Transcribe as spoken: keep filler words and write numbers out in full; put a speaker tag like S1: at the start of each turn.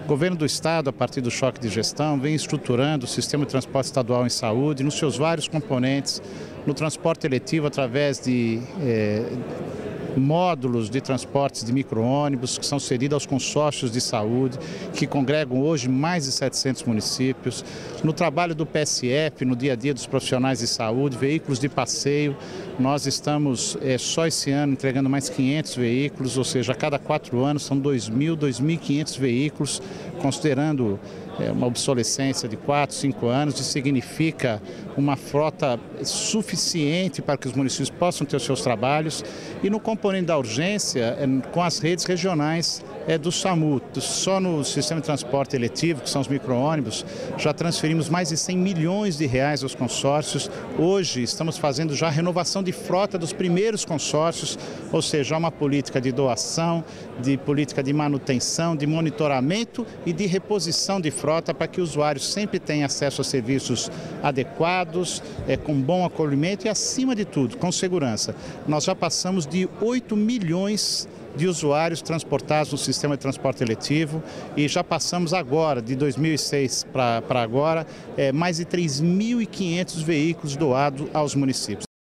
S1: O governo do Estado, a partir do choque de gestão, vem estruturando o sistema de transporte estadual em saúde, nos seus vários componentes, no transporte eletivo através de eh, módulos de transportes de micro-ônibus que são cedidos aos consórcios de saúde, que congregam hoje mais de setecentos municípios, no trabalho do P S F, no dia a dia dos profissionais de saúde, veículos de passeio. Nós estamos é, só esse ano entregando mais quinhentos veículos, ou seja, a cada quatro anos são dois mil, dois mil e quinhentos veículos, considerando é, uma obsolescência de quatro, cinco anos, isso significa uma frota suficiente para que os municípios possam ter os seus trabalhos. E no componente da urgência, é, com as redes regionais é, do SAMU, só no sistema de transporte eletivo, que são os micro-ônibus, já transferimos mais de cem milhões de reais aos consórcios. Hoje estamos fazendo já a renovação de frota dos primeiros consórcios, ou seja, uma política de doação, de política de manutenção, de monitoramento e de reposição de frota para que o usuário sempre tenha acesso a serviços adequados, é, com bom acolhimento e, acima de tudo, com segurança. Nós já passamos de oito milhões de usuários transportados no sistema de transporte eletivo e já passamos agora, de dois mil e seis para agora, é, mais de três mil e quinhentos veículos doados aos municípios.